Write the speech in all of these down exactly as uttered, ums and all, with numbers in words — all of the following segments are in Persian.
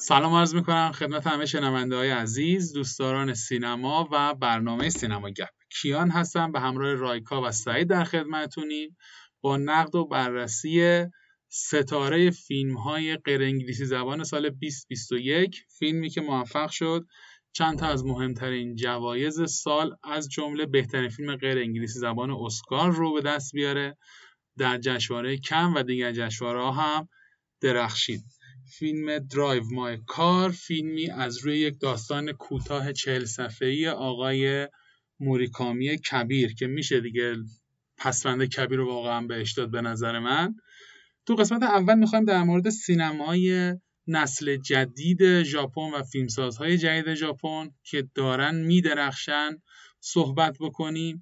سلام عرض میکنم خدمت همه شنونده‌های عزیز، دوستداران سینما و برنامه سینما گپ. کیان هستم به همراه رایکا و سعید در خدمتتونیم با نقد و بررسی ستاره فیلم‌های غیر انگلیسی زبان سال بیست بیست و یک، فیلمی که موفق شد چند تا از مهمترین جوایز سال از جمله بهترین فیلم غیر انگلیسی زبان اسکار رو به دست بیاره، در جشنواره کن و دیگر جشنواره‌ها هم درخشید. فیلم درایو مای کار، فیلمی از روی یک داستان کوتاه چهل صفحه‌ای آقای موریکامی کبیر که میشه دیگه پسوند کبیر رو واقعا بهش داد به نظر من. تو قسمت اول میخوایم در مورد سینمای نسل جدید ژاپن و فیلمسازهای جدید ژاپن که دارن میدرخشن صحبت بکنیم.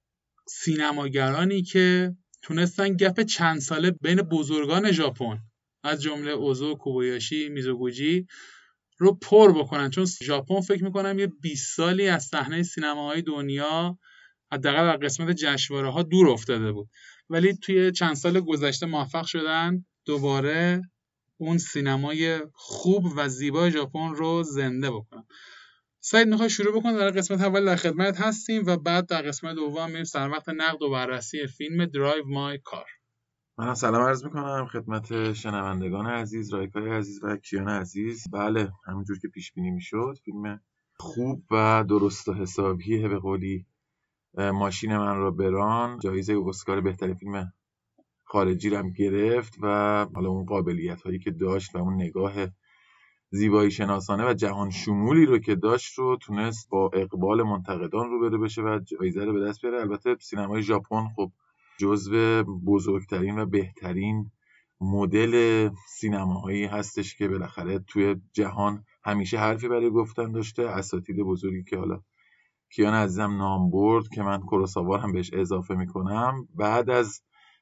سینماگرانی که تونستن گپ چند ساله بین بزرگان ژاپن از جمله اوزو کوبایاشی، میزوگوچی رو پر بکنن، چون ژاپن فکر میکنم یه بیست سالی از صحنه سینماهای دنیا حداقل در قسمت جشنواره‌ها دور افتاده بود، ولی توی چند سال گذشته موفق شدن دوباره اون سینمای خوب و زیبای ژاپن رو زنده بکنن. سعید میخوای شروع بکن؟ در قسمت اول در خدمت هستیم و بعد در قسمت دوم میریم سر وقت نقد و بررسی فیلم درایو مای کار. من سلام عرض میکنم خدمت شنوندگان عزیز، رایکای عزیز و کیان عزیز. بله، همونجور که پیش بینی میشد فیلم خوب و درست و حسابیه. به قولی ماشین من را بران جایزه اسکار بهترین فیلم خارجی رو هم گرفت و حالا اون قابلیت هایی که داشت و اون نگاه زیبایی شناسانه و جهان شمولی رو که داشت رو تونست با اقبال منتقدان روبرو بشه و جایزه رو به دست بیاره. البته سینمای ژاپن خب جزو بزرگترین و بهترین مدل سینماهایی هستش که بالاخره توی جهان همیشه حرفی برای گفتن داشته. اساتید بزرگی که حالا کیان عزیزم نام برد که من کوروساوا هم بهش اضافه میکنم، بعد از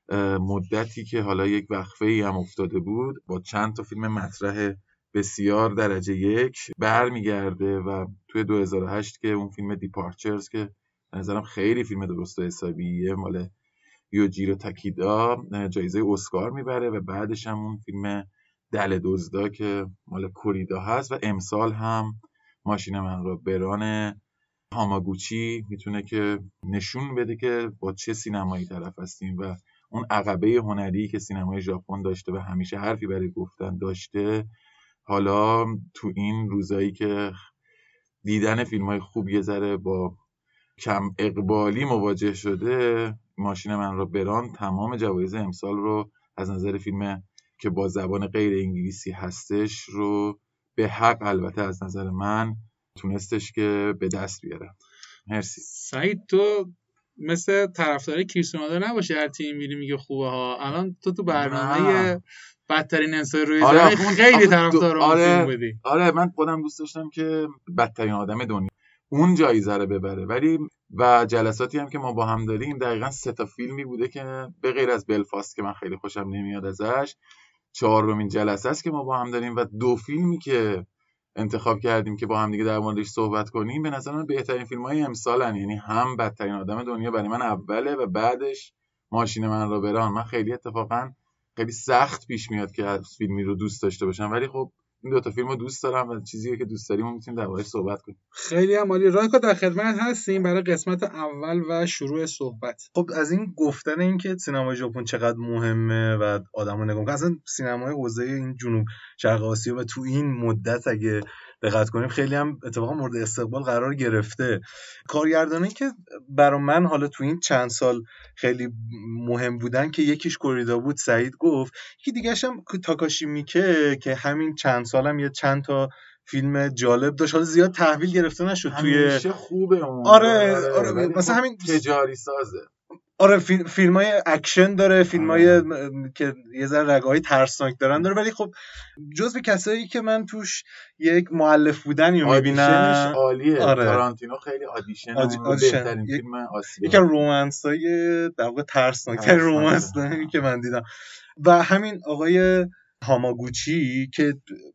مدتی که حالا یک وقفه‌ای هم افتاده بود با چند تا فیلم مطرح بسیار درجه یک برمیگرده و توی دو هزار و هشت که اون فیلم دیپارچرز که به نظرم خیلی فیلم درست و حسابیه مال یوجیرو تاکیدا جایزه اسکار میبره و بعدش هم اون فیلم دل دزدا که مال کوریدا هست و امسال هم ماشین من را بران هاماگوچی میتونه که نشون بده که با چه سینمایی طرف هستیم و اون عقبه هنری که سینمای ژاپن داشته و همیشه حرفی برای گفتن داشته، حالا تو این روزایی که دیدن فیلم‌های خوب یه ذره با کم اقبالی مواجه شده، ماشین من را بران تمام جوایز امسال رو از نظر فیلم که با زبان غیر انگلیسی هستش رو به حق البته از نظر من تونستش که به دست بیاره. مرسی. سعید تو مثل طرفدار کریستیانو نباشه هر تیم میری میگه خوبه ها، الان تو تو برنامه بدترین انسان روی زمین آره خیلی طرفدار اون آره فیلم بودی. آره من خودم دوست داشتم که بدترین آدم دنیا اون جایزه رو ببره، ولی و جلساتی هم که ما با هم داریم دقیقاً سه تا فیلمی بوده که به غیر از بلفاست که من خیلی خوشم نمیاد ازش، چهارمین جلسه است که ما با هم داریم و دو فیلمی که انتخاب کردیم که با هم دیگه در موردش صحبت کنیم به نظر من بهترین فیلم‌های امسالن. یعنی هم بدترین آدم دنیا برای من اوله و بعدش ماشین من را بران. من خیلی اتفاقاً خیلی سخت پیش میاد که از فیلمی رو دوست داشته باشم، ولی خب این دو تا فیلمو دوست دارم و چیزی که دوست داریم میتونیم دربارش صحبت کنیم. خیلی هم عالی. رایکا در خدمت هستیم برای قسمت اول و شروع صحبت. خب از این گفتن این که سینمای ژاپن چقدر مهمه و آدمو نگاه کنن، اصلا سینمای حوزه این جنوب شرق آسیا و تو این مدت اگه دقت کنیم خیلی هم اتفاقا مورد استقبال قرار گرفته. کارگردانی که برای من حالا تو این چند سال خیلی مهم بودن که یکیش کوریدا بود، سعید گفت، یکی دیگه‌ش هم تاکاشی میکه که همین چند سالم هم یه چند تا فیلم جالب داشت، حالا زیاد تحویل گرفته نشد توی همیشه خوبه اون. آره آره, آره مثلا همین تجاری سازه. آره فیلم فیلمای اکشن داره، فیلمای که یه ذره رگای ترسناک دارن داره، ولی خب جزو کسایی که من توش یک مؤلف بودنی رو میبینم. آدیشنش عالیه. آره. تارانتینو خیلی آدیشن آدی... آدیشن. بهترین یک... فیلم آسیا. یکی از رومنس‌های در واقع ترسناک‌ترین رومنس که من دیدم. و همین آقای هاماگوچی که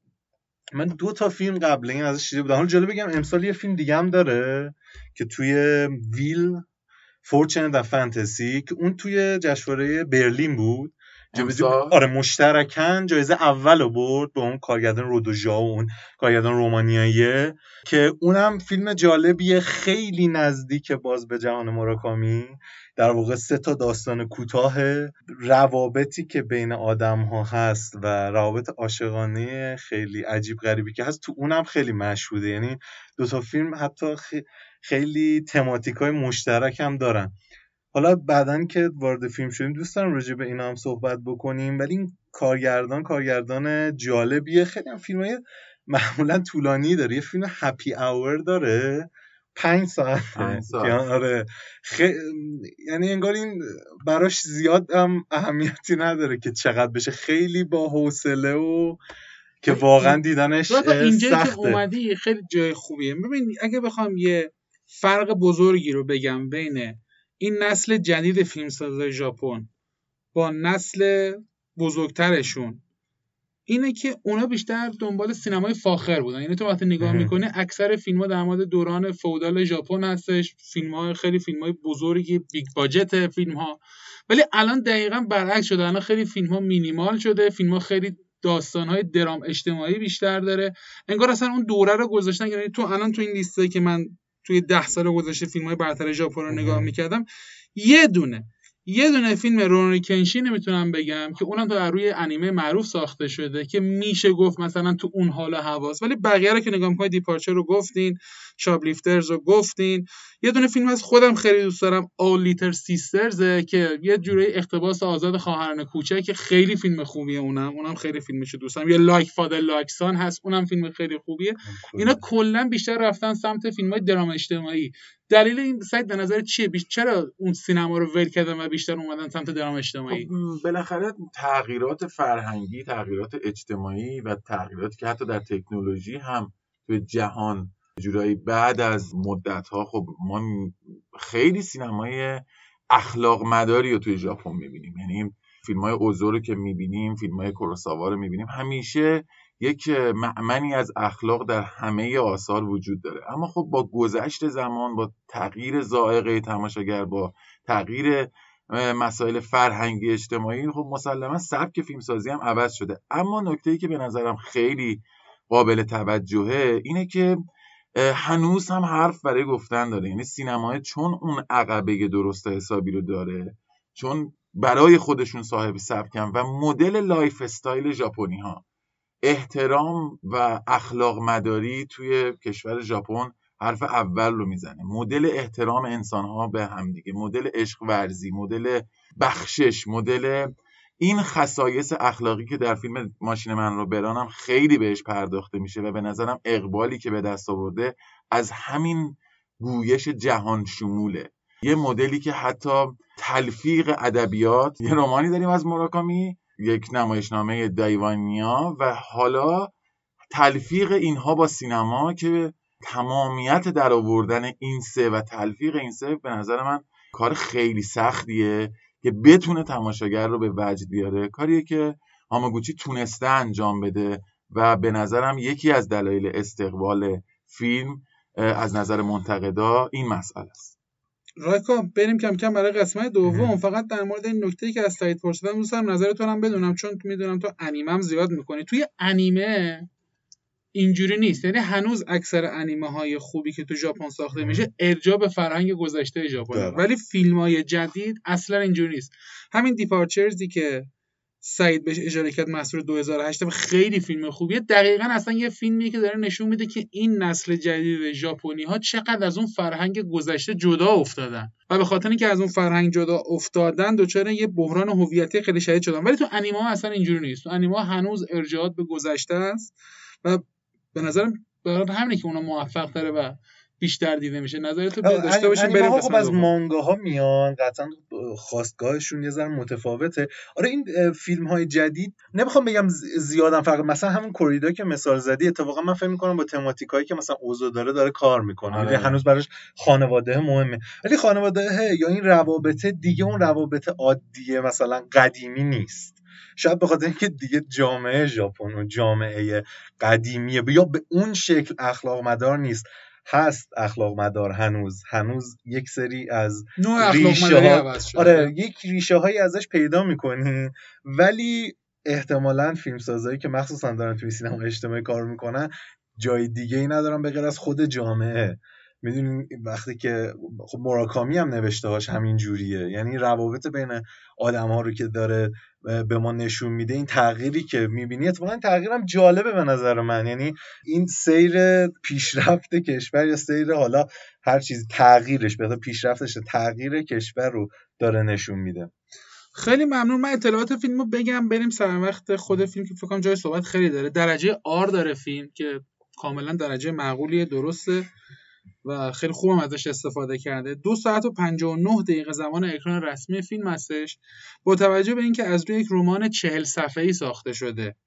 من دو تا فیلم قبل این ازش دیده بودم. حالا جالب بگم امسال یه فیلم دیگه هم داره که توی ویل فورچن و فانتزی که اون توی جشنواره برلین بود امسال آره مشترکاً جایزه اولو برد با اون کارگردان رودوژا و اون کارگردان رومانیاییه که اونم فیلم جالبیه، خیلی نزدیک باز به جهان موراکامی. در واقع سه تا داستان کوتاه، روابطی که بین آدم ها هست و روابط عاشقانه خیلی عجیب غریبی که هست تو اونم خیلی مشهوده. یعنی دو تا فیلم حتی خیلی تماتیکای مشترک هم دارن. حالا بعدن که وارد فیلم شدیم دوست دارم راجع به اینا هم صحبت بکنیم، ولی این کارگردان کارگردان جالبیه. خیلی هم فیلمای معمولا طولانی داره. یه فیلم هپی اور داره پنج ساعت که آره خ... یعنی انگار این براش زیاد هم اهمیتی نداره که چقدر بشه، خیلی با حوصله و که واقعا دیدنش سخته. اینجایی که اومدی خیلی جای خوبیه. ببین اگه بخوام یه فرق بزرگی رو بگم بین این نسل جدید فیلمسازای ژاپن با نسل بزرگترشون اینه که اونا بیشتر دنبال سینمای فاخر بودن. یعنی تو وقتی نگاه میکنه اکثر فیلم‌ها در مورد دوران فئودال ژاپن هستش، فیلم‌ها خیلی فیلم‌های بزرگی بیگ باجت فیلم‌ها، ولی الان دقیقاً برعکس شده. الان خیلی فیلم‌ها مینیمال شده، فیلم‌ها خیلی داستان‌های درام اجتماعی بیشتر داره. انگار اصلا اون دوره رو گذاشتن. یعنی تو الان تو این لیستی که من توی ده سال گذشته فیلم‌های برتر ژاپن رو نگاه می‌کردم، یه دونه یه دونه فیلم رونی کنشین نمیتونم بگم که اونم در روی انیمه معروف ساخته شده که میشه گفت مثلا تو اون حال هواست، ولی بقیه رو که نگاه می‌کنید دیپارچر رو گفتین، شابلیفترز رو گفتین. یه دونه فیلم از خودم خیلی دوست دارم آل لیتر سیسترز که یه جوری اقتباس آزاد خواهران کوچک که خیلی فیلم خوبیه. اونم اونم خیلی فیلمشو دوست دارم. یا لایک فادر لایک سان هست، اونم فیلم خیلی خوبیه. اینا کلا بیشتر رفتن سمت فیلم‌های درام اجتماعی. دلیل این سایت به نظر چیه؟ چرا اون سینما رو ول کردن و بیشتر اومدن سمت درام اجتماعی؟ بالاخره تغییرات فرهنگی، تغییرات اجتماعی و تغییراتی که حتی در تکنولوژی هم توی جهان جورایی بعد از مدت‌ها، خب ما خیلی سینمای اخلاق مداری رو توی ژاپن می‌بینیم. یعنی فیلم‌های اوزو رو که می‌بینیم، فیلم‌های کوروساوا رو می‌بینیم، همیشه یک مأمنی از اخلاق در همه آثار وجود داره. اما خب با گذشت زمان، با تغییر ذائقه تماشاگر، با تغییر مسائل فرهنگی اجتماعی، خب مسلما سبک فیلمسازی هم عوض شده. اما نکته‌ای که به نظرم خیلی قابل توجهه اینه که هنوز هم حرف برای گفتن داره. یعنی سینمای چون اون عقبه درست حسابی رو داره، چون برای خودشون صاحب سبکن و مدل لایف استایل ژاپنی ها احترام و اخلاق مداری توی کشور ژاپن حرف اول رو میزنه. مدل احترام انسان‌ها به همدیگه، مدل عشق ورزی، مدل بخشش، مدل این خصایص اخلاقی که در فیلم ماشین من رو برانم خیلی بهش پرداخته میشه و به نظرم اقبالی که به دست آورده از همین گویش جهان شموله. یه مدلی که حتی تلفیق ادبیات، یه رمانی داریم از موراکامی، یک نمایشنامه دایوانیا، و حالا تلفیق اینها با سینما که تمامیت در آوردن این سه و تلفیق این سه به نظر من کار خیلی سختیه که بتونه تماشاگر رو به وجد بیاره. کاریه که هاماگوچی تونسته انجام بده و به نظرم یکی از دلایل استقبال فیلم از نظر منتقدا این مسئله است. رایکا بریم کم کم برای قسمت دوم. فقط در مورد این نکته‌ای که از سعید پرسیدم دوست دارم نظرتون هم بدونم، چون میدونم تو انیمه هم زیاد میکنی. توی انیمه اینجوری نیست. یعنی هنوز اکثر انیمه های خوبی که تو ژاپن ساخته میشه ارجاع به فرهنگ گذشته ژاپن، ولی فیلم های جدید اصلا اینجوری نیست. همین دیپارچرزی که سعید بهش اشاره کرد محصول دو هزار و هشت خیلی فیلم خوبیه. دقیقاً اصلا یه فیلمیه که داره نشون میده که این نسل جدید ژاپنی ها چقدر از اون فرهنگ گذشته جدا افتادن و به خاطر اینکه از اون فرهنگ جدا افتادن دچار یه بحران هویتی خیلی شدید شدن. ولی تو انیمه ها اصلا اینجوری نیست. تو انیمه ها هنوز ارجاعات به گذشته است و به نظرم برای همینه که اونا موفق تره و بیشتر دیده میشه. نظرتو داشته باشیم بریم قسمت. خب از مانگاها میان، قطعا خواستگاهشون یه ذره متفاوته. آره این فیلم های جدید نمیخوام بگم زیادم فرق، مثلا همون کوریدا که مثال زدی اتفاقا من فکر میکنم با تماتیکایی که مثلا اوزو داره داره کار میکنه. آره. هنوز براش خانواده مهمه، ولی خانواده یا این روابط دیگه اون روابط عادیه مثلا قدیمی نیست. شاید به خاطر اینکه دیگه جامعه ژاپن و جامعه قدیمیه یا به اون شکل اخلاق مدار نیست. هست اخلاق مدار، هنوز هنوز یک سری از نوع اخلاق مداری عوض شده. آره یک ریشه هایی ازش پیدا میکنی، ولی احتمالاً فیلمسازایی که مخصوصا دارن توی سینما اجتماعی کار میکنن جای دیگه ای ندارن به غیر از خود جامعه. میدونین وقتی که خب موراکامی هم نوشته هاش همین جوریه، یعنی روابط بین آدم ها رو که داره به ما نشون میده، این تغییری که میبینی اتفاقا تغییرم جالبه به نظر من، یعنی این سیر پیشرفت کشور یا سیر حالا هر چیز تغییرش به پیشرفتش تغییر کشور رو داره نشون میده. خیلی ممنون. من اطلاعات فیلمو بگم بریم سر وقت خود فیلم که فکر کنم جای صحبت خیلی داره. درجه آر داره فیلم که کاملا درجه معقولیه، درسته و خیلی خوبم ازش استفاده کرده. دو ساعت و پنجاه و نه دقیقه زمان اکران رسمی فیلم هستش، با توجه به اینکه از روی یک رمان چهل صفحه‌ای ساخته شده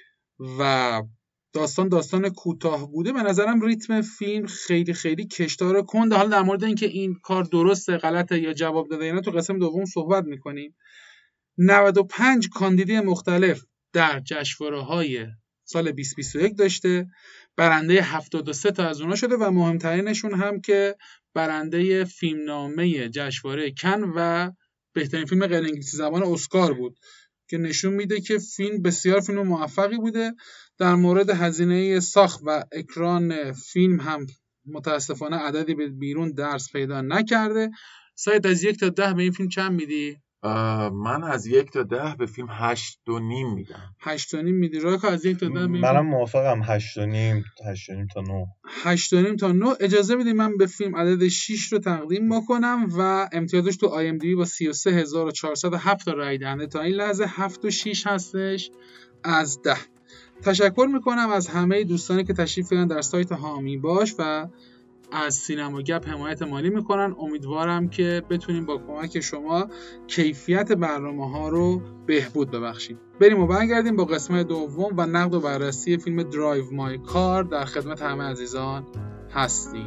و داستان داستان کوتاه بوده، به نظرم ریتم فیلم خیلی خیلی کشدار و کنده. حالا در مورد اینکه این کار درسته غلطه یا جواب داده یا نه تو قسم دوم صحبت می‌کنیم. نود و پنج کاندیدی مختلف در جشنواره‌های سال بیست و بیست و یک داشته، برنده هفتاد و سه تا از اونها شده و مهمترینشون هم که برنده فیلمنامه جشنواره کن و بهترین فیلم غیر انگلیسی زبان اسکار بود که نشون میده که فیلم بسیار فیلم موفقی بوده. در مورد هزینه ساخت و اکران فیلم هم متاسفانه عددی به بیرون درس پیدا نکرده. سعید از یک تا ده به این فیلم چند میدی؟ من از یک تا ده به فیلم هشت و نیم میدم. هشت و نیم میدی؟ رایکا از یک تا ده؟ منم موافقم، هشت و نیم هشت و نیم تا نه. هشت و نیم تا نه. اجازه بدید من به فیلم عدد شش رو تقدیم بکنم و امتیازش تو آی ام دی بی با سی و سه هزار و چهارصد و هفت تا رای دهنده تا این لحظه هفت و شش هستش از ده. تشکر میکنم از همه دوستانی که تشریف بیارن در سایت هامی باش و از سینما گپ حمایت مالی میکنن. امیدوارم که بتونیم با کمک شما کیفیت برنامه ها رو بهبود ببخشیم. بریم و برگردیم با قسمت دوم و نقد و بررسی فیلم درایو مای کار. در خدمت همه عزیزان هستیم.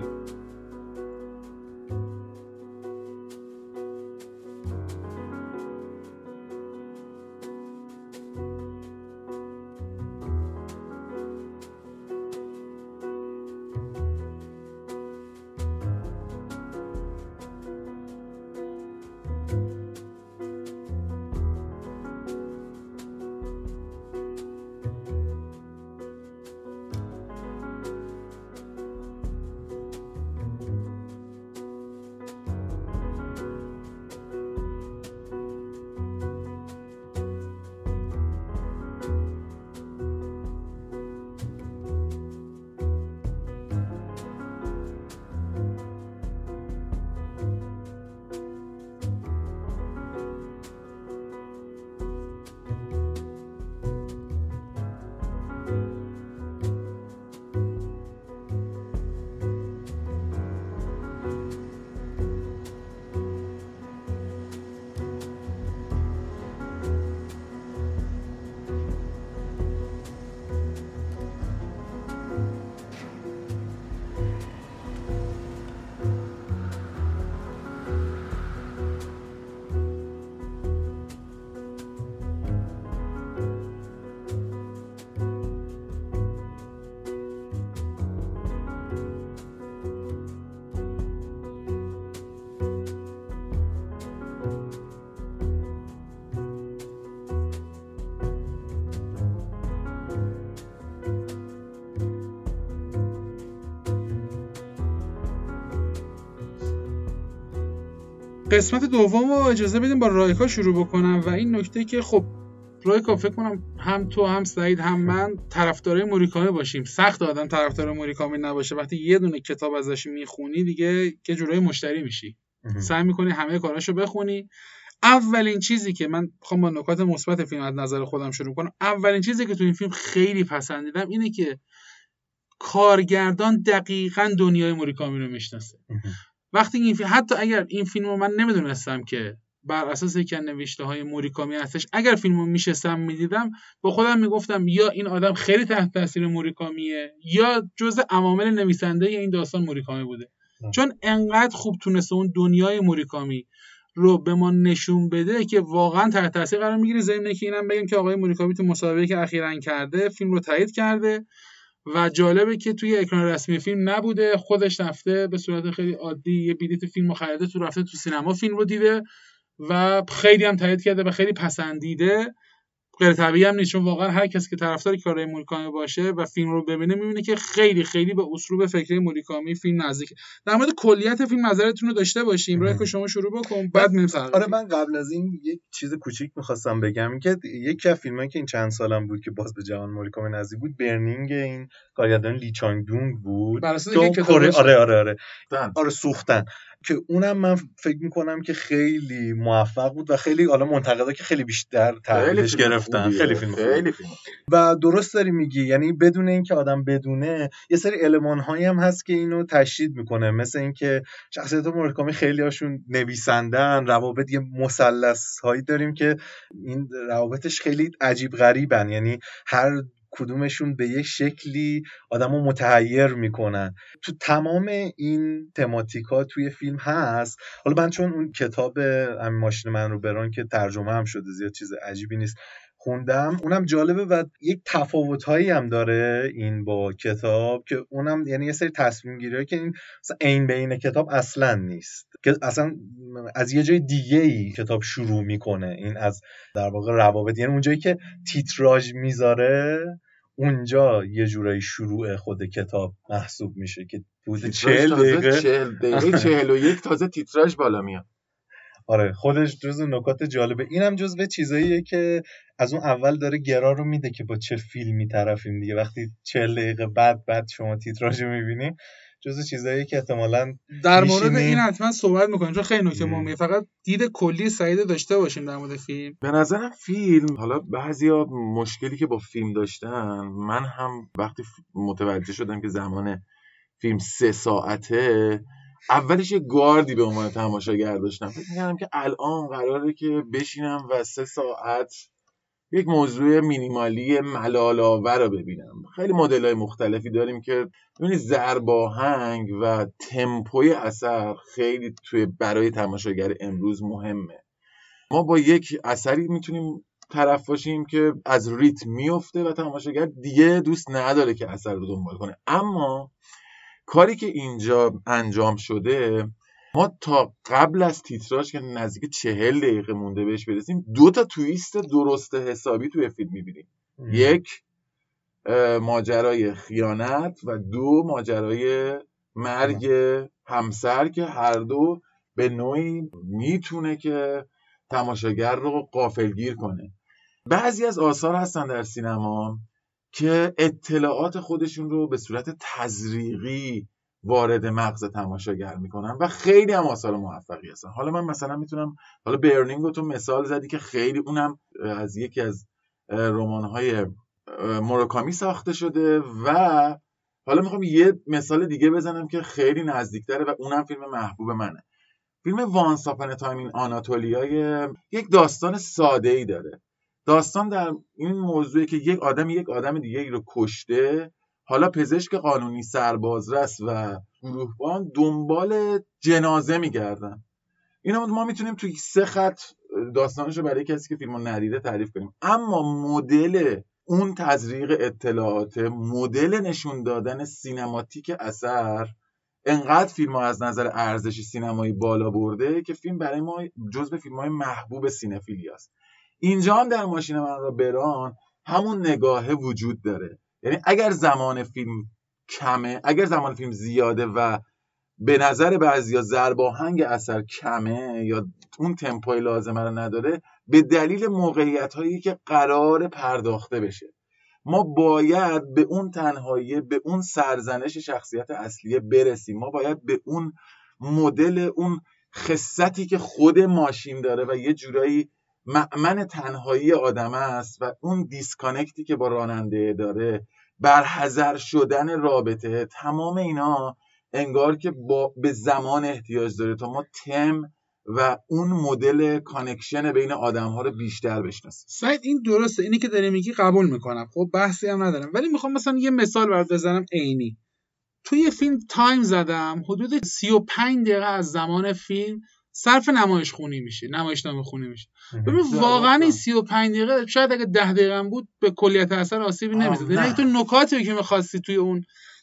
قسمت دوم رو اجازه بدیم با رایکا شروع بکنم و این نکته که خب رایکا فکر کنم هم تو هم سعید هم من طرفدارای موریکامی باشیم. سخت آدم طرفدار موریکامی نباشه، وقتی یه دونه کتاب ازش میخونی دیگه که جورای مشتری میشی، سعی میکنی همه کاراشو بخونی. اولین چیزی که من میخوام با نکات مثبت فیلم از نظر خودم شروع کنم، اولین چیزی که تو این فیلم خیلی پسندیدم اینه که کارگردان دقیقاً دنیای موریکامی رو میشناسه. وقتی این فیلم، حتی اگر این فیلمو من نمیدونستم که بر اساس یک نوشته های موریکامی هستش، اگر فیلمو میشستم میدیدم با خودم میگفتم یا این آدم خیلی تحت تاثیر موریکامیه یا جزء عوامل نویسنده این داستان موریکامی بوده. اه. چون انقدر خوب تونسته اون دنیای موریکامی رو به ما نشون بده که واقعا تحت تاثیر قرار میگیری. ضمن اینکه اینم بگم که آقای موریکامی تو مسابقه که اخیراً کرده فیلم رو تایید کرده و جالبه که توی اکران رسمی فیلم نبوده، خودش رفته به صورت خیلی عادی یه بلیت فیلم خریده، تو رفته تو سینما فیلم رو دیده و خیلی هم تایید کرده و خیلی پسندیده. غیر طبیعی هم نیست، چون واقعا هر کسی که طرفدار کارهای موریکامی باشه و فیلم رو ببینه میبینه که خیلی خیلی به اسلوب فکری موریکامی فیلم نزدیکه. در مورد کلیت فیلم نظرتون رو داشته باشیم. رایکو شما شروع بکن بعد میریم سراغ. آره من قبل از این یک چیز کوچیک می‌خواستم بگم، این که یکی از فیلمایی که این چند سالم بود که باز به جوان موریکامی نزدیک بود، برنینگ این کارگردان لی چانگ دونگ بود که کره. آره آره آره دن. آره سوختن، که اونم من فکر میکنم که خیلی موفق بود و خیلی حالا منتقدا که خیلی بیشتر تحویلش گرفتن. خیلی فیلم خیلی فیلم و درست داری میگی، یعنی بدون اینکه آدم بدونه یه سری المان هایی هم هست که اینو تشدید میکنه، مثل اینکه شخصیت موریکامی خیلی هاشون نویسندن، روابط یه مثلث هایی داریم که این روابطش خیلی عجیب غریبن، یعنی هر کدومشون به یک شکلی آدمو متحیر میکنن. تو تمام این تماتیکا توی فیلم هست. حالا من چون اون کتاب همین ماشین من رو بران که ترجمه هم شده، زیاد چیز عجیبی نیست، خوندم، اونم جالبه و یک تفاوت‌هایی هم داره این با کتاب، که اونم یعنی یه سری تصمیم گیری‌هایی که این مثلا عین بین کتاب اصلا نیست، که اصلا از یه جای دیگه‌ای کتاب شروع میکنه. این از در واقع روابط، یعنی اونجایی که تیتراژ میذاره اونجا یه جورایی شروع خود کتاب محسوب میشه که حدود چهل دقیقه چهل دقیقه چهل و یک تازه تیتراژ بالا میاد. آره خودش جزو نکات جالبه. اینم جزو چیزاییه که از اون اول داره گرا رو میده که با چه فیلمی طرفیم دیگه. وقتی چهل دقیقه بعد بعد شما تیتراژ میبینی، جزو چیزاییه که احتمالاً در مورد این حتما صحبت میکنیم، چون خیلی نکته مهمه. فقط دید کلی سعید داشته باشیم در مورد فیلم. به نظرم فیلم، حالا بعضیا مشکلی که با فیلم داشتن، من هم وقتی متوجه شدم که زمان فیلم سه ساعته، اولش یه گاردی به عنوان تماشاگر داشتم، فکر می‌کردم که الان قراره که بشینم و سه ساعت یک موضوع مینیمالی ملال‌آور رو ببینم. خیلی مدل‌های مختلفی داریم که ببینید ضرباهنگ و تمپوی اثر خیلی توی برای تماشاگر امروز مهمه. ما با یک اثری میتونیم طرف باشیم که از ریتم میفته و تماشاگر دیگه دوست نداره که اثر رو دنبال کنه، اما کاری که اینجا انجام شده، ما تا قبل از تیتراژ که نزدیک چهل دقیقه مونده بهش برسیم، دو تا تویست درست حسابی توی فیلم میبینیم. یک ماجرای خیانت و دو ماجرای مرگ همسر که هر دو به نوعی میتونه که تماشاگر رو غافلگیر کنه. بعضی از آثار هستن در سینما که اطلاعات خودشون رو به صورت تزریقی وارد مغز تماشاگر میکنن و خیلی هم آثار موفقی هستن. حالا من مثلا میتونم، حالا برنینگ رو تو مثال زدی که خیلی اونم از یکی از رمان‌های موراکامی ساخته شده، و حالا میخوام یه مثال دیگه بزنم که خیلی نزدیکتره و اونم فیلم محبوب منه. فیلم وانس آپن ا تایم این آناتولیا یک داستان ساده‌ای داره. داستان در این موضوعی که یک آدم یک آدم دیگه ای رو کشته، حالا پزشک قانونی، سربازرس و گروهبان دنبال جنازه میگردن. اینو ما میتونیم توی سه خط داستانشو برای کسی که فیلمو ندیده تعریف کنیم، اما مدل اون تزریق اطلاعات، مدل نشون دادن سینماتیک اثر، انقدر فیلمو از نظر ارزش سینمایی بالا برده که فیلم برای ما جزو فیلم‌های محبوب سینفیلی است. اینجا هم در ماشین من را بران همون نگاهه وجود داره. یعنی اگر زمان فیلم کمه، اگر زمان فیلم زیاده و به نظر بعضیا ضرباهنگ اثر کمه یا اون تمپوی لازمه رو نداره، به دلیل موقعیت‌هایی که قرار پرداخته بشه. ما باید به اون تنهایی، به اون سرزنش شخصیت اصلیه برسیم. ما باید به اون مدل، اون خصتی که خود ماشین داره و یه جورایی مأمن تنهایی آدم است و اون دیسکانکتی که با راننده داره، برحذر شدن رابطه، تمام اینا انگار که با به زمان احتیاج داره تا ما تم و اون مدل کانکشن بین آدم ها رو بیشتر بشناسیم. سعید این درسته، اینی که داری میگی قبول میکنم، خب بحثی هم ندارم، ولی میخوام مثلا یه مثال برات بزنم عینی. توی فیلم تایم زدم، حدود سی و پنج دقیقه از زمان فیلم صرف نمایش خونی میشه، نمایشنامه خونی میشه. ببین واقعا این سی و پنج دقیقه شاید اگه ده دقیقه هم بود به کلیت اثر آسیبی نمیزد. یعنی تو نکاتی که می‌خواستی توی اون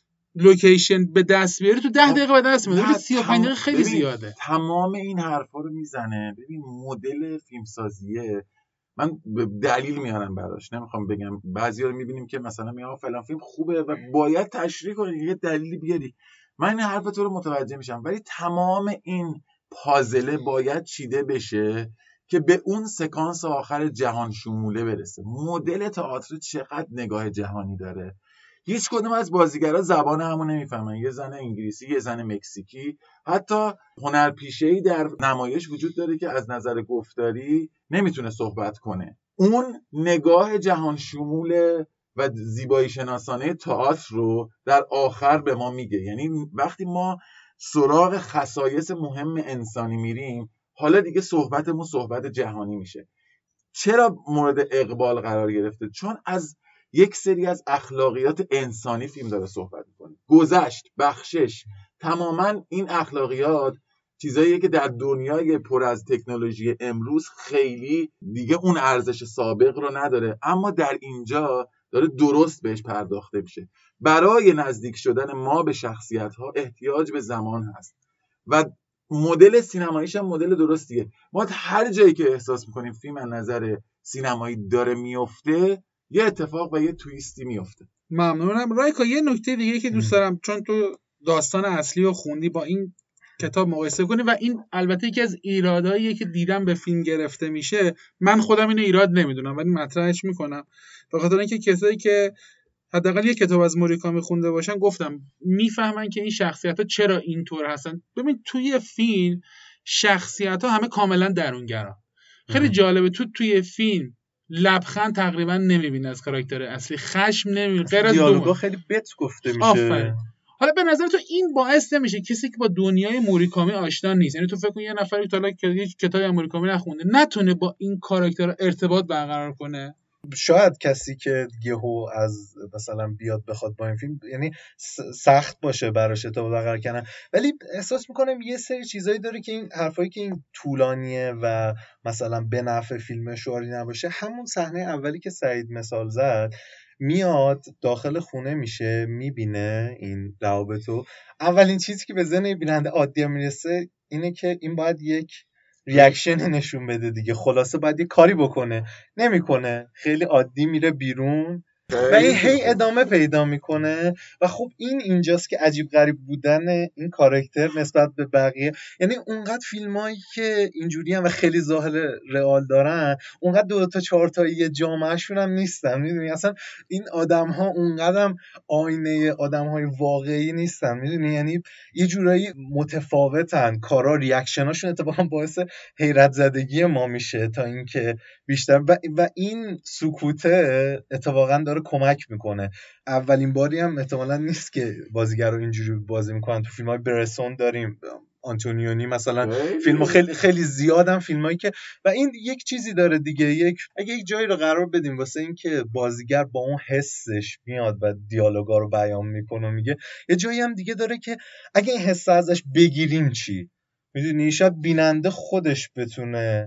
لوکیشن به دست بیاری تو ده دقیقه به دست میاد. ولی سی و پنج دقیقه خیلی زیاده. تمام این حرفا رو میزنه. ببین مدل فیلمسازیه، من دلیل میارم براش، نمیخوام بگم. بعضیا رو میبینیم که مثلا میگن فلان فیلم خوبه و باید تشریح کنی، یه دلیلی بیاری. من این حرف تو رو متوجه میشم، ولی تمام این پازله باید چیده بشه که به اون سکانس آخر جهان شموله برسه. مدل تئاتر چقدر نگاه جهانی داره. هیچ کدوم از بازیگرا زبان همون نمیفهمن، یه زن انگلیسی، یه زن مکزیکی، حتی هنرپیشه‌ای در نمایش وجود داره که از نظر گفتاری نمیتونه صحبت کنه. اون نگاه جهان شمول و زیبایی شناسانه تئاتر رو در آخر به ما میگه. یعنی وقتی ما سراغ خصایص مهم انسانی میریم، حالا دیگه صحبتمون صحبت جهانی میشه. چرا مورد اقبال قرار گرفته؟ چون از یک سری از اخلاقیات انسانی فیلم داره صحبت میکنه. گذشت، بخشش، تماما این اخلاقیات چیزاییه که در دنیای پر از تکنولوژی امروز خیلی دیگه اون ارزش سابق رو نداره، اما در اینجا داره درست بهش پرداخته میشه. برای نزدیک شدن ما به شخصیت ها احتیاج به زمان هست و مدل سینماییش هم مدل درستیه. ما هر جایی که احساس میکنیم فیلم از نظر سینمایی داره میفته، یه اتفاق و یه تویستی میفته. ممنونم. رایکا یه نکته دیگه که دوست دارم، چون تو داستان اصلی رو خوندی، با این کتاب مقایسه کنی و این البته یکی از ایراداییه که دیدم به فیلم گرفته میشه. من خودم اینو ایراد نمیدونم ولی مطرحش میکنم به خاطر اینکه کسایی که حداقل یه کتاب از موریکامی خونده باشن گفتم میفهمن که این شخصیت‌ها چرا اینطور هستن. ببین توی فیلم شخصیت‌ها همه کاملا درونگرا. خیلی جالبه تو توی فیلم لبخند تقریبا نمیبینی از کاراکتر اصلی، خشم نمیبینی، غیر از دیالوگا خیلی بت گفته میشه. آفرین. حالا به نظر تو این باعث نمیشه کسی که با دنیای موریکامی آشنا نیست، یعنی تو فکر کن یه نفری که حالا یک کتابی از موریکامی نخونده نتونه با این کاراکتر ارتباط برقرار کنه؟ شاید کسی که یهو از مثلا بیاد بخواد با این فیلم، یعنی سخت باشه براش ارتباط برقرار کردن، ولی احساس میکنم یه سری چیزایی داره که این حرفایی که این طولانیه و مثلا به نفع فیلم شعاری نباشه. همون صحنه اولی که سعید مثال زد، میاد داخل خونه میشه، میبینه این روابطو، اولین چیزی که به ذهن بیننده عادی میرسه اینه که این باید یک ریاکشن نشون بده دیگه، خلاصه باید یه کاری بکنه، نمیکنه، خیلی عادی میره بیرون و این هی ادامه پیدا میکنه. و خب این اینجاست که عجیب غریب بودن این کاراکتر نسبت به بقیه، یعنی اونقدر فیلمایی که اینجوری هم و خیلی ظاهر رئال دارن، اونقدر دو تا چهار تا یه جامعه شون هم نیستن، میدونی اصلا این آدم ها اونقدر هم آینه آدم های واقعی نیستن، میدونی، یعنی یه جورایی متفاوتن، کارا ریاکشناشون اتفاقا باعث حیرت زدگی ما میشه تا اینکه بیشتر و, و این سکوته اتفاقا داره کمک میکنه. اولین باری هم احتمالاً نیست که بازیگرا اینجوری بازی میکنن. تو فیلم‌های برسون داریم، آنتونیونی مثلا، فیلم خیلی خیلی زیادن فیلمایی که، و این یک چیزی داره دیگه، یک اگه یک جایی رو قرار بدیم واسه این که بازیگر با اون حسش میاد و دیالوگا رو بیان میکنه و میگه، یه جایی هم دیگه داره که اگه این حس ازش بگیریم چی، میدونی، شاید بیننده خودش بتونه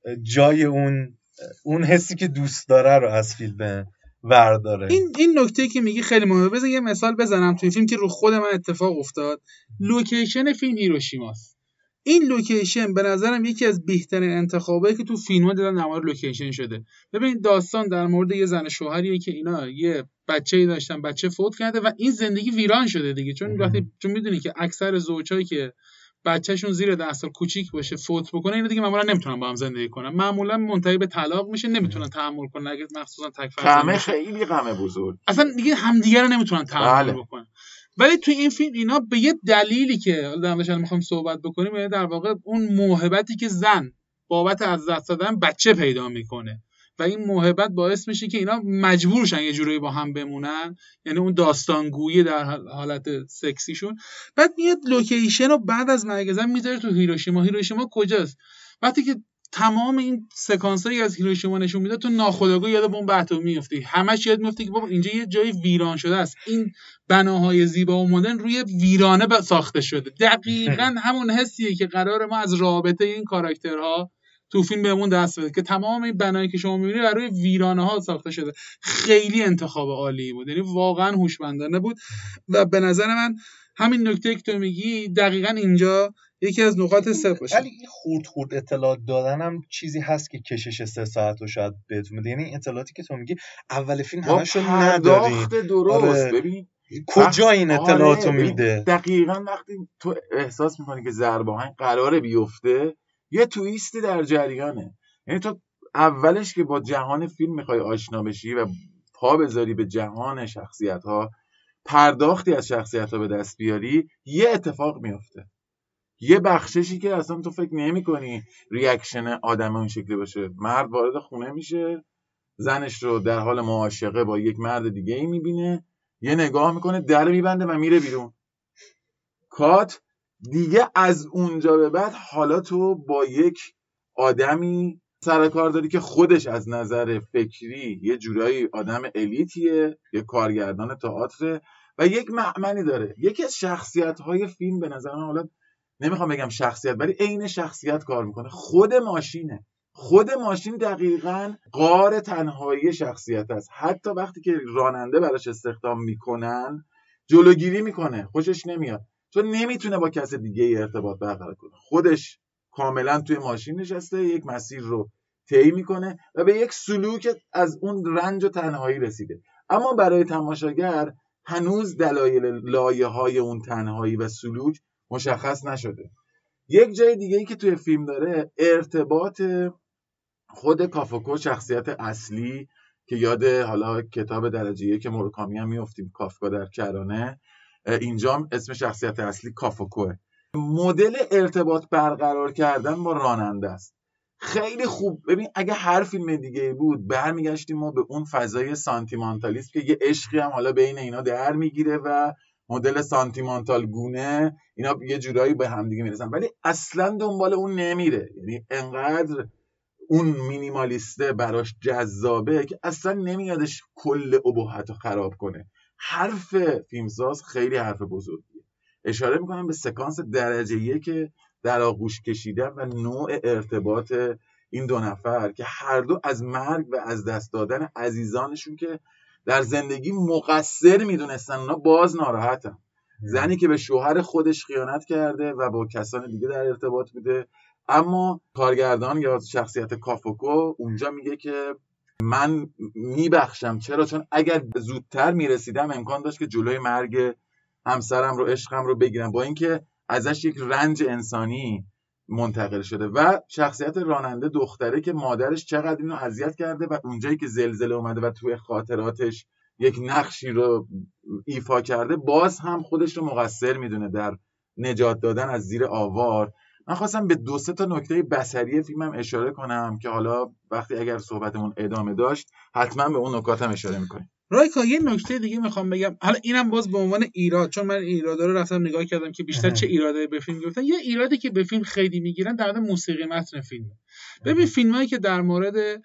جای اون اون حسی که دوست داره رو از فیلم ورداره. این این نکته که میگی خیلی مهمه. بذار یه مثال بزنم توی فیلم که رو خود من اتفاق افتاد. لوکیشن فیلم هیروشیماست. این لوکیشن به نظرم یکی از بهترین انتخابایی که تو فیلم‌ها دیدم در مورد لوکیشن شده. ببین داستان در مورد یه زن شوهریه که اینا یه بچه‌ای داشتن، بچه فوت کرده و این زندگی ویران شده دیگه، چون وقتی چون میدونی که اکثر زوجایی که بچه‌شون زیر ده سال کوچیک باشه فوت بکنه، اینا دیگه معمولا نمیتونن با هم زندگی کنن، معمولا منتهی به طلاق میشه، نمیتونن تحمل کنن، اگه مخصوصا تک فرزند غم خیلی غم بزرگ، اصلا دیگه همدیگه رو نمیتونن تحمل بکنن. ولی توی این فیلم اینا به یه دلیلی که حالا در موردش میخوام صحبت بکنیم، یعنی در واقع اون موهبتی که زن بابت از دست دادن بچه پیدا میکنه و این موهبت باعث میشه که اینا مجبورشن یه جوری با هم بمونن، یعنی اون داستانگویی در حالت سکسیشون. بعد میاد لوکیشن رو بعد از مرگ زن میذاره تو هیروشیما. هیروشیما کجاست؟ وقتی که تمام این سکانسایی از هیروشیما نشون میده تو ناخودآگاه یاد بمب اتمی میافتی، همش یاد میافتی که بابا اینجا یه جای ویران شده است، این بناهای زیبا و مدرن روی ویرانه ساخته شده. دقیقاً همون حسیه که قرار ما از رابطه این کاراکترها تو فیلم بهمون دست بده که تمام این بنایی که شما می‌بینید روی ویرانه‌ها ساخته شده. خیلی انتخاب عالی بود، یعنی واقعاً هوشمندانه بود و به نظر من همین نکته که تو میگی دقیقاً اینجا یکی از نقاط صفر باشه. ولی این خورد خورد اطلاعات دادن هم چیزی هست که کشش سه ساعت رو شاید بهتون بده. یعنی اطلاعاتی که تو میگی اول فیلم همشو نداریم. درست. آره. ببین کجا این اطلاعاتو آره. میده دقیقاً وقتی تو احساس میکنی که ضرب آهنگ قراره بیفته یه تویستی در جریانه. یعنی تو اولش که با جهان فیلم میخوای آشنا بشی و پا بذاری به جهان شخصیت‌ها، پرداختی از شخصیت‌ها به دست بیاری، یه اتفاق میفته، یه بخششی که اصلا تو فکر نمی‌کنی ریاکشن آدم اون شکلی باشه. مرد وارد خونه میشه، زنش رو در حال معاشقه با یک مرد دیگه ای میبینه، یه نگاه میکنه، در میبنده و میره بیرون. کات دیگه. از اونجا به بعد حالا تو با یک آدمی سر کار داری که خودش از نظر فکری یه جورایی آدم الیتیه، یه کارگردان تئاتر و یک مأمنی داره. یکی از شخصیت‌های فیلم به نظر من، حالا نمیخوام بگم شخصیت ولی عین شخصیت کار میکنه، خود ماشینه. خود ماشین دقیقاً غار تنهایی شخصیت است. حتی وقتی که راننده براش استخدام میکنن جلوگیری میکنه، خوشش نمیاد، چون نمیتونه با کس دیگه ای ارتباط برقرار کنه. خودش کاملا توی ماشین نشسته، یک مسیر رو طی میکنه و به یک سلوک از اون رنج و تنهایی رسیده. اما برای تماشاگر هنوز دلایل لایه‌های اون تنهایی و سلوک مشخص نشده. یک جای دیگه ای که توی فیلم داره ارتباط خود کافکو، شخصیت اصلی که یاد حالا کتاب درجه یک که موراکامی هم میافتیم، کافکا در کرانه، اینجا اسم شخصیت اصلی کافکوه. مدل ارتباط برقرار کردن با راننده است. خیلی خوب. ببین اگه هر فیلم دیگه بود برمیگشتیم ما به اون فضای سانتیمانتالیسم که یه عشقی هم حالا بین اینا در میگیره و مدل سانتیمانتال گونه اینا یه جورایی به هم دیگه میرسن، ولی اصلا دنبال اون نمیره. یعنی انقدر اون مینیمالیسته براش جذابه که اصلا نمیادش کل ابهت رو خراب کنه. حرف فیلمساز خیلی حرف بزرگیه. اشاره میکنم به سکانس درجه یک که در آغوش کشیدن و نوع ارتباط این دو نفر که هر دو از مرگ و از دست دادن عزیزانشون که در زندگی مقصر میدونستن، اونا باز ناراحتن. زنی که به شوهر خودش خیانت کرده و با کسان دیگه در ارتباط بوده، اما کارگردان یا شخصیت کافوکو اونجا میگه که من میبخشم. چرا؟ چون اگر زودتر میرسیدم امکان داشت که جلوی مرگ همسرم رو، عشقم رو بگیرم، با اینکه ازش یک رنج انسانی منتقل شده. و شخصیت راننده دختره که مادرش چقدر اینو اذیت کرده و اونجایی که زلزله اومده و توی خاطراتش یک نقشی رو ایفا کرده، باز هم خودش رو مقصر میدونه در نجات دادن از زیر آوار. من خواستم به دو سه تا نکته بصری فیلمم اشاره کنم که حالا وقتی اگر صحبتمون ادامه داشت حتما به اون نکاتم اشاره میکنیم. رایکا یه نکته دیگه میخوام بگم، حالا اینم باز به عنوان ایراد، چون من ایرادا رو رفتم نگاه کردم که بیشتر چه ایراده به فیلم گفتن. یه ایرادی که به فیلم خیلی میگیرن در مورد موسیقی متن فیلمه. ببین فیلمایی که در مورد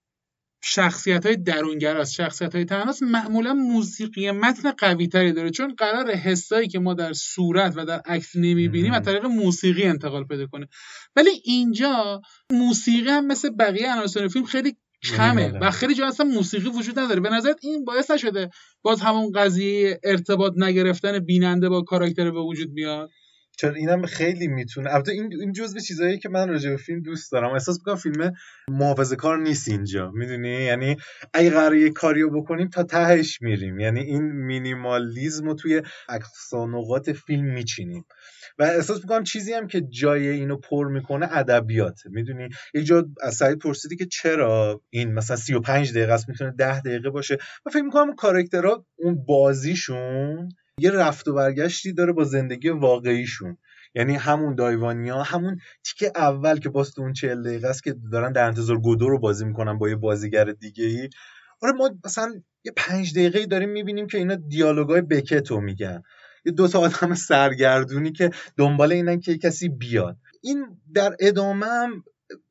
شخصیت‌های درونگراست، شخصیت‌های تنهاست، معمولا موسیقی متن قوی‌تری داره، چون قرار حسایی که ما در صورت و در عکس نمی‌بینیم از طریق موسیقی انتقال پیدا کنه. ولی اینجا موسیقی هم مثل بقیه عناصر فیلم خیلی کمه و خیلی جا اصلا موسیقی وجود نداره. به نظرت این باعث نشده باز همون قضیه ارتباط نگرفتن بیننده با کاراکتر به وجود بیاد؟ چرا اینم خیلی میتونه. البته این این جزء چیزایی که من راجع به فیلم دوست دارم. احساس میکنم فیلم محافظه‌کار نیست اینجا، میدونی؟ یعنی اگه قراره یه کاریو بکنیم تا تهش میریم، یعنی این مینیمالیسم رو توی اقصا نقاط فیلم میچینیم و احساس میکنم چیزی هم که جای اینو پر میکنه ادبیاته. میدونی یه جا از سعید پرسیدی که چرا این مثلا سی و پنج دقیقه است، میتونه ده دقیقه باشه. من فکر میکنم کاراکترها اون بازیشون یه رفت و برگشتی داره با زندگی واقعیشون. یعنی همون دایوانیا، همون تیکه اول که باز تو اون چهل دقیقه است که دارن در انتظار گودو رو بازی میکنن با یه بازیگر دیگه‌ای، آره ما مثلا یه پنج دقیقه‌ای داریم میبینیم که اینا دیالوگای بکتو میگن، یه دو تا آدم سرگردونی که دنبال اینن که کسی بیاد. این در ادامه هم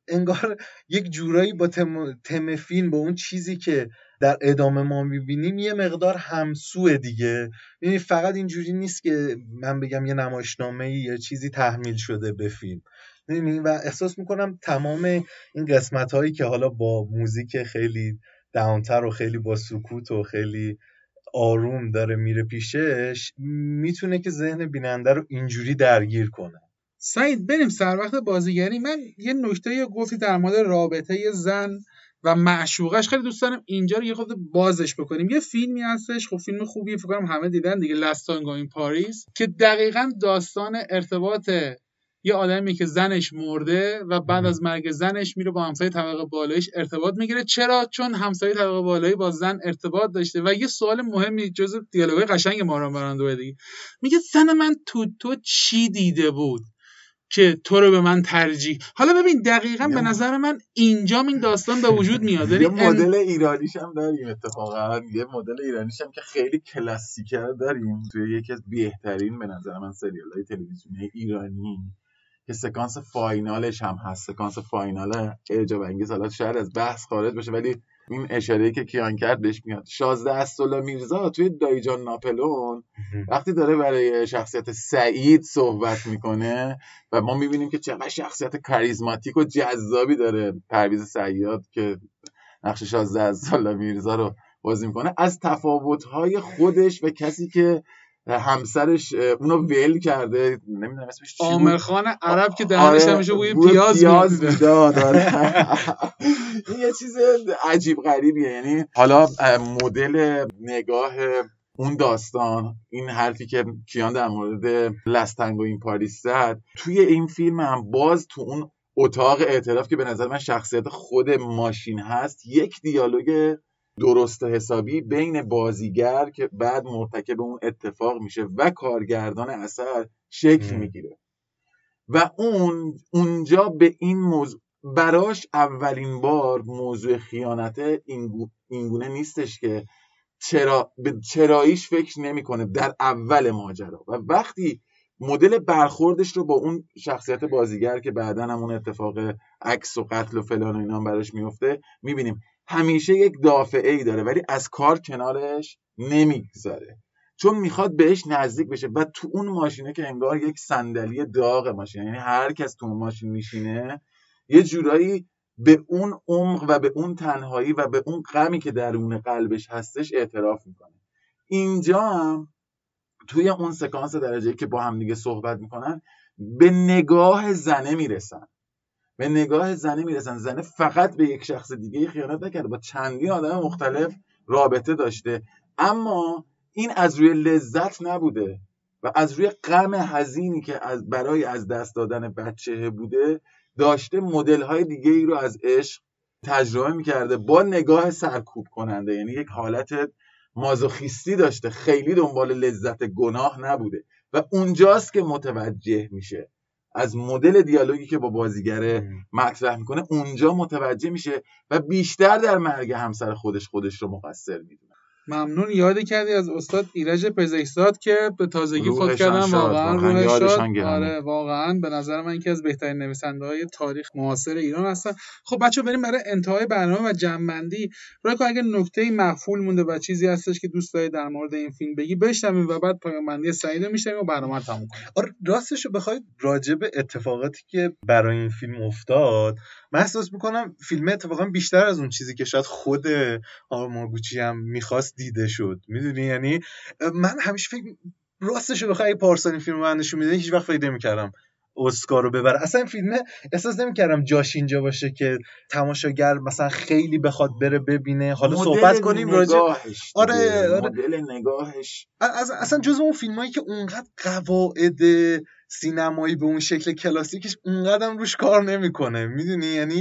انگار یک جورایی با تم, تم فیلم با اون چیزی که در ادامه ما میبینیم یه مقدار همسوه دیگه. یعنی فقط اینجوری نیست که من بگم یه نمایشنامه‌ای یا چیزی تحمیل شده به فیلم. و احساس میکنم تمام این قسمت هایی که حالا با موزیک خیلی داونتر و خیلی با سکوت و خیلی آروم داره میره پیشش، میتونه که ذهن بیننده رو اینجوری درگیر کنه. سعید بریم سر وقت بازیگری. من یه نکته گفتی در مورد رابطه زن و معشوقش، خیلی دوست دارم اینجا رو یه خورده بازش بکنیم. یه فیلمی هستش، خب فیلم خوبیه، فکر کنم همه دیدن دیگه، Last Tango in Paris، که دقیقاً داستان ارتباط یه آدمی که زنش مرده و بعد از مرگ زنش میره با همسایه طبقه بالاییش ارتباط میگیره. چرا؟ چون همسایه طبقه بالایی با زن ارتباط داشته. و یه سوال مهمی جزو دیالوگای قشنگ مارلون براندو دیگه، میگه زن من تو تو چی دیده بود که تو رو به من ترجیح. حالا ببین دقیقاً به نظر من اینجا این داستان به وجود میاد. یه مدل ایرانیش هم داریم اتفاقا، یه مدل ایرانیش هم که خیلی کلاسیکه داریم توی یکی از بهترین به نظر من سریال‌های تلویزیونی ایرانی که سکانس فاینالش هم هست. سکانس فاینال اعجاب انگیز، حالا شاید از بحث خارج بشه ولی این اشاره‌ای که کیان کرد بهش میاد. شازده اسدالله میرزا توی دایجان ناپلئون وقتی داره برای شخصیت سعید صحبت میکنه و ما میبینیم که چقدر شخصیت کاریزماتیک و جذابی داره پرویز صیاد که نقش شازده اسدالله میرزا رو بازی میکنه، از تفاوت‌های خودش و کسی که همسرش اونو ول کرده، نمیدونم اسمش چی بود، عامر خان عرب که دهنش همیشه بوی پیاز پیاز میداد. این یه چیز عجیب غریبیه. یعنی حالا مدل نگاه اون داستان، این حرفی که کیان در مورد Last Tango in Paris زد، توی این فیلم هم باز تو اون اتاق اعتراف که به نظر من شخصیت خود ماشین هست، یک دیالوگ درست حسابی بین بازیگر که بعد مرتکب اون اتفاق میشه و کارگردان اثر شکل میگیره و اون اونجا به این موضوع براش اولین بار موضوع خیانت اینگونه نیستش که چرا به چراییش فکر نمیکنه در اول ماجرا، و وقتی مدل برخوردش رو با اون شخصیت بازیگر که بعداً هم اون اتفاق عکس و قتل و فلان و اینا هم براش میفته میبینیم همیشه یک دافعه‌ای داره ولی از کار کنارش نمیگذاره چون میخواد بهش نزدیک بشه. و تو اون ماشینه که انگار یک صندلی داغ ماشین، یعنی هر کس تو اون ماشین میشینه یه جورایی به اون عمق و به اون تنهایی و به اون غمی که درون قلبش هستش اعتراف میکنه. اینجا هم توی اون سکانس درجه‌ای که با هم دیگه صحبت میکنن به نگاه زنه میرسن به نگاه زنه میرسن زنه فقط به یک شخص دیگه خیانت نکرده، با چندین آدم مختلف رابطه داشته، اما این از روی لذت نبوده و از روی غم حزینی که از برای از دست دادن بچه بوده داشته مدل‌های دیگه ای رو از عشق تجربه میکرده با نگاه سرکوب کننده، یعنی یک حالت مازوخیستی داشته، خیلی دنبال لذت گناه نبوده و اونجاست که متوجه میشه از مدل دیالوگی که با بازیگر مطرح میکنه، اونجا متوجه میشه و بیشتر در مرگ همسر خودش خودش رو مقصر میدونه. ممنون، یادی کردی از استاد ایرج پزشکزاد که به تازگی فوت کردن، واقعا روحش شاد. آره واقعا به نظر من یکی از بهترین نویسنده‌های تاریخ معاصر ایران هستن. خب بچه‌ها بریم برای انتهای برنامه و جمع‌بندی. رایکو اگه نکته‌ای مخفول مونده و چیزی هستش که دوست داری در مورد این فیلم بگی بشنویم و بعد پایان بندی سعید میشیم و برنامه رو تموم کنیم. آره راستش رو بخواید راجع به اتفاقاتی که برای این فیلم افتاد، من احساس می‌کنم فیلم اتفاقا بیشتر از اون چیزی که شاید خود آرماگوچی هم می‌خواست دیده شد. میدونی یعنی من همیشه فکر راستش رو بخوای پارسال فیلم رو نشون میدن هیچ وقت فکر نمی‌کردم اسکار رو ببره. اصلا فیلم احساس نمی‌کردم جاش اینجا باشه که تماشاگر مثلا خیلی بخواد بره ببینه. حالا صحبت کنیم راجع آره آره مدل نگاهش از اصلا جزو اون فیلمایی که اونقدر قواعد سینمایی به اون شکل کلاسیکش اونقدر روش کار نمیکنه. میدونی یعنی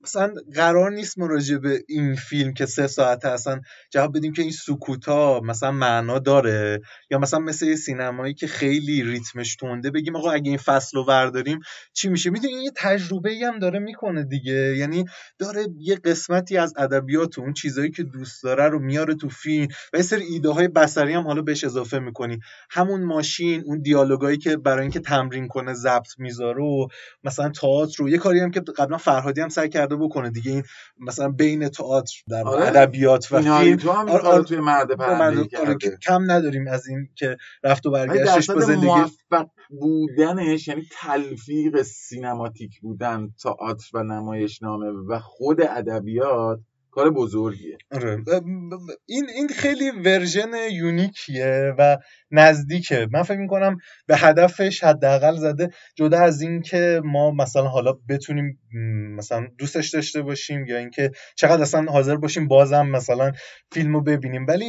مثلا قرار نیست ما راجع به این فیلم که سه ساعته اصلا جواب بدیم که این سکوتا مثلا معنا داره، یا مثلا مثل یه سینمایی که خیلی ریتمش تنده بگیم آقا اگه این فصل رو برداریم چی میشه. میدونی این یه تجربه‌ای هم داره میکنه دیگه، یعنی داره یه قسمتی از ادبیات اون چیزایی که دوست داره رو میاره تو فیلم و یه سری ایده های بصری هم حالا بهش اضافه میکنی. همون ماشین، اون دیالوگایی که برای اینکه تمرین کنه ضبط میذاره، و مثلا تئاتر رو یه کاری هم که قبلا فرهادی هم سعی کرده بکنه دیگه، این مثلا بین تئاتر در آره. ادبیات و فیلم تو هم این کارو توی مرد پرنده کرده. کم نداریم از این که رفت و برگشتش درصد با زندگی موفق بودنش، یعنی تلفیق سینماتیک بودن تئاتر و نمایشنامه و خود ادبیات کار بزرگیه. آره. این این خیلی ورژن یونیکیه و نزدیکه. من فکر می‌کنم به هدفش حداقل زده، جدا از این که ما مثلا حالا بتونیم مثلا دوستش داشته باشیم یا اینکه چقدر اصلا حاضر باشیم بازم مثلا فیلمو ببینیم، ولی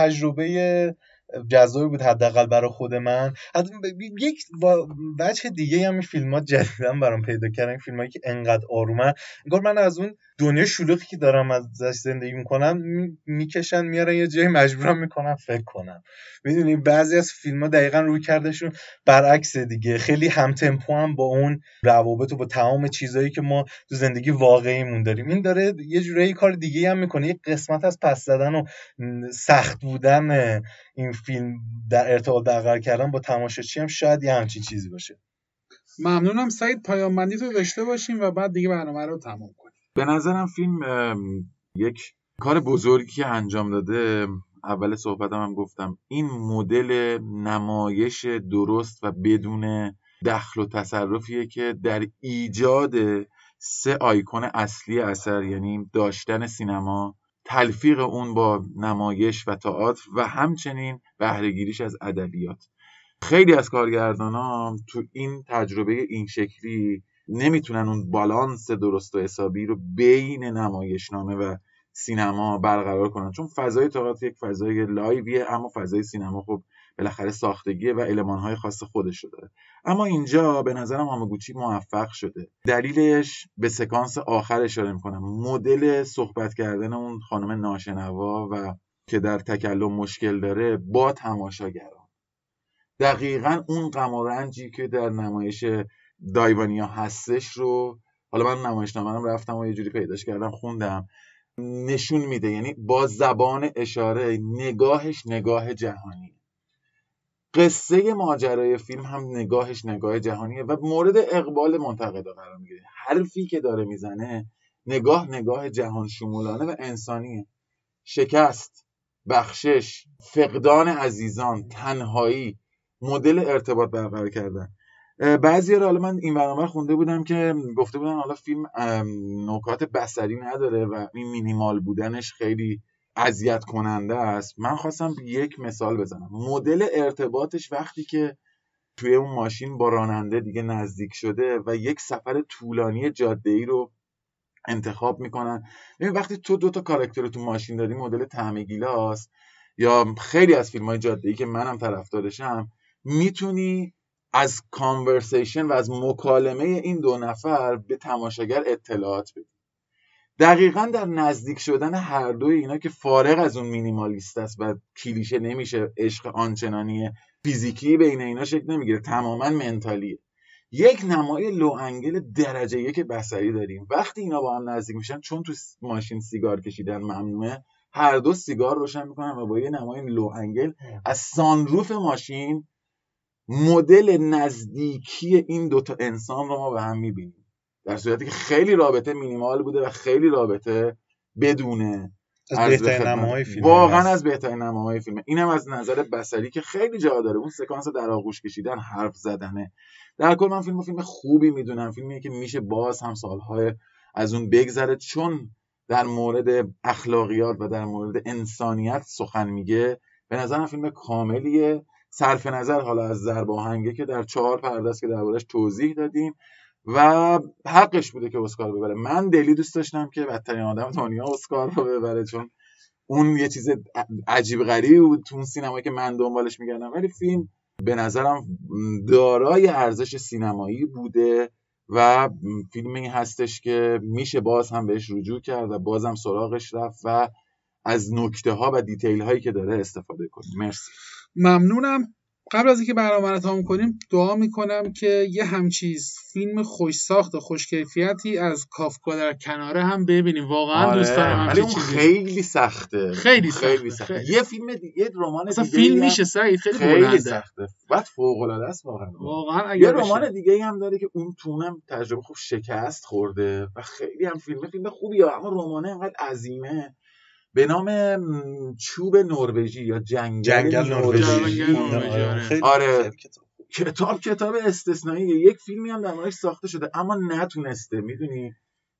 تجربه جذابی بود حداقل برای خود من. یک وجه دیگه هم این فیلم‌ها جدیداً برام پیدا کردن، فیلمایی که انقدر آرومه، انگار من از اون دنیای شلوغی که دارم ازش زندگی میکنم میکشن میارن یه جایی مجبورم میکنم فکر کنم. میدونی بعضی از فیلم‌ها دقیقاً روی کردشون برعکس دیگه، خیلی همتمپو هم با اون روابط و با تمام چیزایی که ما تو زندگی واقعیمون داریم. این داره یه جوری کار دیگه هم میکنه، یه قسمت از پس زدن و سخت بودن این فیلم در ارتباط برقرار کردن با تماشاچی هم شاید یه همچین چیزی باشه. ممنونم سعید، پایان بندی تو داشته باشیم و بعد دیگه برنامه رو تمام کنیم. به نظرم فیلم یک کار بزرگی که انجام داده، اول صحبتم هم گفتم، این مدل نمایش درست و بدون دخل و تصرفیه که در ایجاد سه آیکون اصلی اثر، یعنی داشتن سینما، تلفیق اون با نمایش و تئاتر و همچنین بهره‌گیریش از ادبیات. خیلی از کارگردانان تو این تجربه این شکلی نمیتونن اون بالانس درست و حسابی رو بین نمایشنامه و سینما برقرار کنن، چون فضای تئاتر یک فضای لایویه، اما فضای سینما خب بالاخره ساختگیه و المان‌های خاص خودش رو داره. اما اینجا به نظرم هاماگوچی موفق شده. دلیلش به سکانس آخر اشاره میکنم، مدل صحبت کردن اون خانم ناشنوا و که در تکلم مشکل داره با تماشاگران، دقیقاً اون غم و رنجی که در نمایش دایوانیا هستش رو، حالا من نمایشنامه‌ام رفتم و یه جوری پیداش کردم خوندم، نشون میده. یعنی با زبان اشاره نگاهش نگاه جهانی، قصه ماجرای فیلم هم نگاهش نگاه جهانیه و مورد اقبال منتقدا قرار میگیره. حرفی که داره میزنه نگاه نگاه جهان شمولانه و انسانیه. شکست، بخشش، فقدان عزیزان، تنهایی، مدل ارتباط برقرار کردن. بعضی را، حالا من این برنامه خونده بودم که گفته بودن حالا فیلم نکات بصری نداره و این مینیمال بودنش خیلی اذیت کننده است. من خواستم یک مثال بزنم. مدل ارتباطش وقتی که توی اون ماشین با راننده دیگه نزدیک شده و یک سفر طولانی جاده‌ای رو انتخاب میکنن. ببین وقتی تو دو تا کاراکتر رو تو ماشین داری، مدل طعم گیلاس یا خیلی از فیلم‌های جاده‌ای که منم طرفدارشم، میتونی از کانورسیشن و از مکالمه این دو نفر به تماشاگر اطلاعات بدی. دقیقاً در نزدیک شدن هر دوی اینا که فارغ از اون مینیمالیست است و کلیشه نمیشه، عشق آنچنانی فیزیکی بین اینا شکل نمیگیره، تماماً منتالیه. یک نمای لو انگل درجه یک بصری داریم. وقتی اینا با هم نزدیک میشن، چون تو ماشین سیگار کشیدن ممنوعه، هر دو سیگار روشن میکنن و با یه نمای لو انگل از سانروف ماشین مدل نزدیکی این دوتا انسان رو ما به هم میبینیم، در صورتی که خیلی رابطه مینیمال بوده و خیلی رابطه بدونه از بهترین نماهای فیلم، واقعا از بهترین نماهای فیلم. اینم از نظر بصری که خیلی جا داره، اون سکانس در آغوش کشیدن، حرف زدنه. در کل من فیلمو فیلم خوبی میدونم، فیلمیه که میشه باز هم سالهای از اون بگذره، چون در مورد اخلاقیات و در مورد انسانیت سخن میگه. به نظرم فیلم کاملیه، صرف نظر حالا از ضرب آهنگه که در چهار پرده است که دربارش توضیح دادیم و حقش بوده که اسکار ببره. من دلی دوست داشتم که بدترین آدم دنیا اسکار رو ببره، چون اون یه چیز عجیب غریبی بود تو اون سینمایی که من دنبالش میگردم، ولی فیلم به نظرم دارای ارزش سینمایی بوده و فیلمی هستش که میشه باز هم بهش رجوع کرد و بازم سراغش رفت و از نکته ها و دیتیل هایی که داره استفاده کنیم. مرسی. ممنونم. قبل از اینکه برنامه رو تمام کنیم دعا میکنم که یه همچیز فیلم خوش ساخت و خوش کیفیتی از کافکا در کناره هم ببینیم. واقعا آره. دوست دارم ولی همچین اون چیزی. خیلی سخته. خیلی خیلی سخته. سخته. خیلی. یه فیلم دیگه، یه رمان دیگه فیلم میشه سعید، خیلی, خیلی بلنده. سخته. بعد فوق العاده است واقعا. واقعا اگر یه بشه. رمان دیگه هم داره که اون تونم تجربه خوب شکست خورده و خیلی هم فیلم فیلم خوبیه، اما رمانه انقدر عظیمه به نام چوب نروژی یا جنگل, جنگل نروژی. نروژی. آره کتاب کتاب استثنائیه. یک فیلمی هم در موردش ساخته شده اما نتونسته. میدونی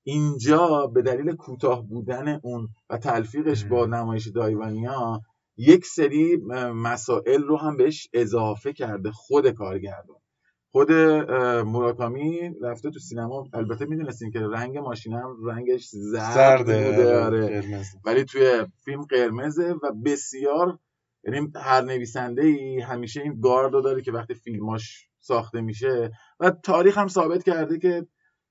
اینجا به دلیل کوتاه بودن اون و تلفیقش با نمایش دایوانیا یک سری مسائل رو هم بهش اضافه کرده خود کارگردان. خود موراکامی رفته تو سینما، البته میدونستین که رنگ ماشین هم رنگش زرد بوده آره. ولی توی فیلم قرمزه و بسیار، یعنی هر نویسنده‌ای همیشه این گاردو داره که وقتی فیلماش ساخته میشه و تاریخ هم ثابت کرده که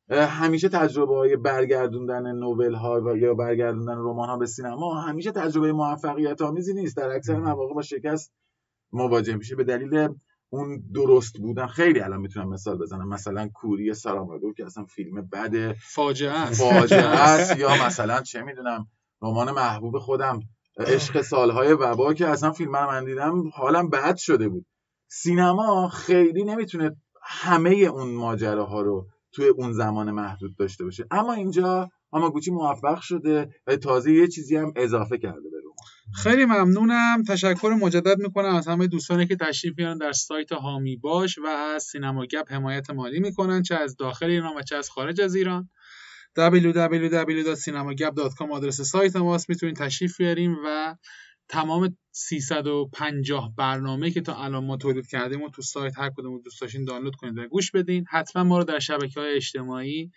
همیشه تجربه‌های برگردوندن نوول‌ها و یا برگردوندن رمان‌ها به سینما همیشه تجربه موفقیت آمیزی نیست. در اکثر مواقع با شکست مواجه میشه به دلیل اون درست بودن. خیلی الان میتونم مثال بزنم، مثلا کوری ساراماگو که اصلا فیلم بده، فاجعه است فاجعه است یا مثلا چه میدونم رمان محبوب خودم عشق سالهای وبا که اصلا فیلم من دیدم حالم بد شده بود. سینما خیلی نمیتونه همه اون ماجراها رو توی اون زمان محدود داشته باشه، اما اینجا هاماگوچی موفق شده و تازه یه چیزی هم اضافه کرده به رمان. خیلی ممنونم. تشکر مجدد میکنم از همه دوستانی که تشریف میارن در سایت هامی باش و از سینما گپ حمایت مالی میکنن، چه از داخل ایران و چه از خارج از ایران. دبلیو دبلیو دبلیو دات سینما گپ دات کام آدرس سایت ماست، میتونید تشریف بیاریم و تمام سیصد و پنجاه برنامه که تا الان ما تولید کردیم و تو سایت هر کدوم دوست داشتین دانلود کنید و گوش بدین. حتما ما رو در شبکه‌های اجتماعی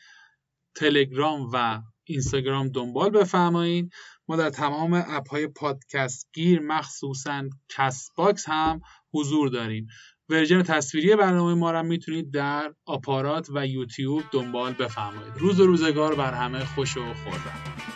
تلگرام و اینستاگرام دنبال بفرمایید. ما در تمام اپ‌های پادکست گیر مخصوصاً کست باکس هم حضور داریم. ورژن تصویری برنامه ما رو میتونید در آپارات و یوتیوب دنبال بفرمایید. روز و روزگار بر همه خوش و خورم.